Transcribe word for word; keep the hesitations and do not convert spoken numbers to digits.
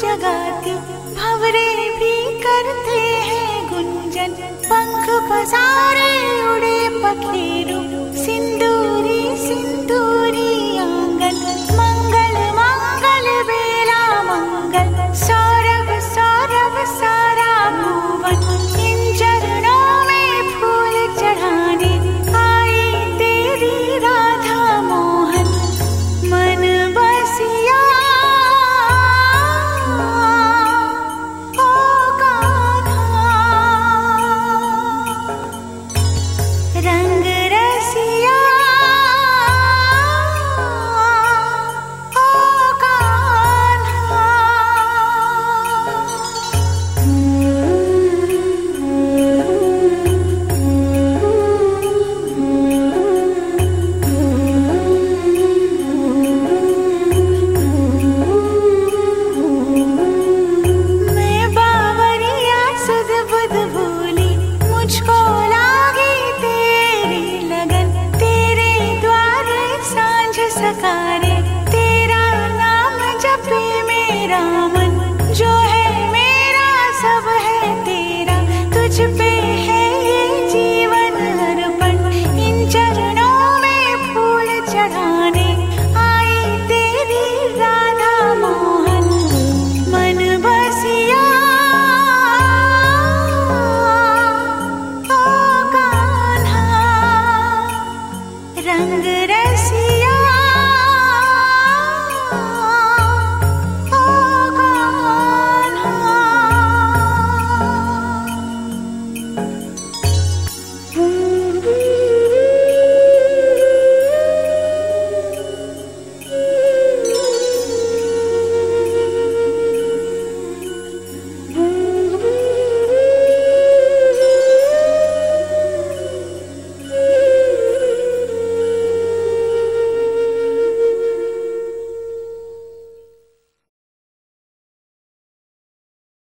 जगाती, भंवरे भी करते हैं गुंजन। पंख पसारे उड़े पखेरु, सिंदूरी सिंदूरी आंगन। मंगल मंगल बेला मंगल, सौरभ सौरभ सारा भुवन। इन चरणों में फूल चढ़ाने आई तेरी राधा मोहन। मन बसिया ओ कान्हा, रंग रसिया ओ कान्हा। मैं बावरिया सुध बुध भूली, मुझको लागी तेरी लगन। तेरे द्वार सांझ सकारे, तेरा नाम जपे मेरा मन।